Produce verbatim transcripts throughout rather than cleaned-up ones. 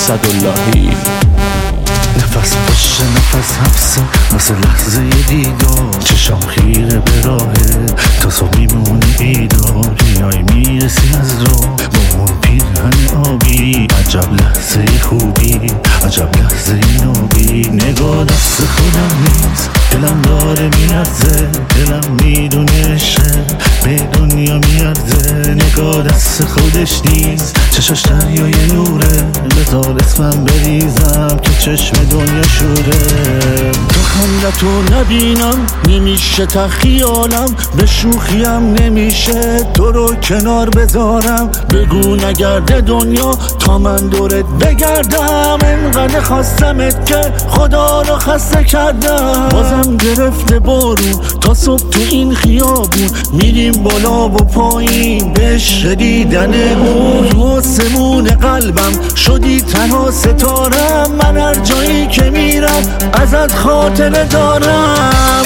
اسداللهی. نفس پشت نفس حفظه واسه لحظه دیدار، چشام خیره به راهه تا صبح میمونی بیدار. میای میرسی از رو با اون پیرهن آبی، عجب لحظه خوبی عجب لحظه نابی. نگاه دست خودم نیست دلم داره میلرزه، دلم میدونه عشقه به دنیا میارزه. نگاه دست خودش نیست چشاش دریای نوره، بذار اسمم بریزم که چشم دنیا شوره. تو خندتو نبینم نمیشه تخیالم، به شوخیم نمیشه تو رو کنار بذارم. بگو نگرده دنیا تا من دورت بگردم، انقدر خواستمت که خدا رو خسته کردم. بازم گرفته بارون تا صبح تو این خیابون، میریم بالا و پایین به عشق دیدن اون. تو آسمون قلبم شدی تنها ستارم، من هر جایی که میرم ازت خاطره دارم.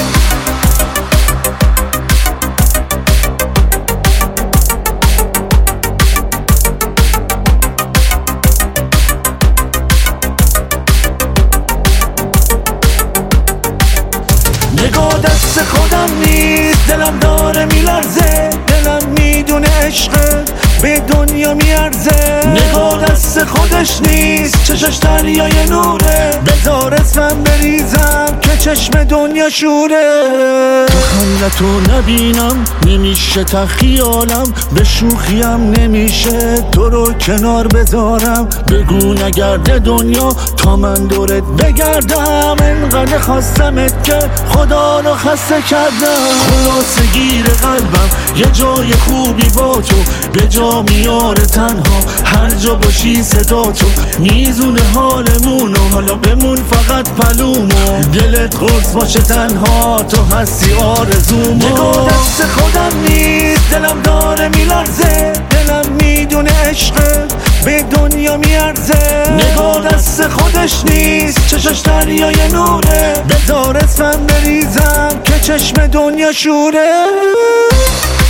نگاه دست خودم نیست دلم داره میلرزه، دلم میدونه عشقه به دنیا میارزه. نگاه دست خودش نیست چشاش دریای نوره، بذار اسمم بریزم که چشم دنیا شوره. تو خندتو نبینم نمیشه تخیالم، به شوخیم نمیشه تو رو کنار بذارم. بگو نگرده دنیا تا من دورت بگردم، انقدر خواستمت که خدا رو خسته کردم. خلاصه گیر قلبم یه جای خوبی با تو، به جا میاره تنها هر جا باشی صدا تو. میزونه حالمونو حالا بمون فقط پلومو، دلت قرص باشه تنها تو هستی آرزومو. نگاه دست خودم نیست دلم داره میلرزه، دلم میدونه عشقه به دنیا میارزه. نگاه دست خودش نیست چشاش دریای نوره، بذار اسمم بریزم که چشم دنیا شوره.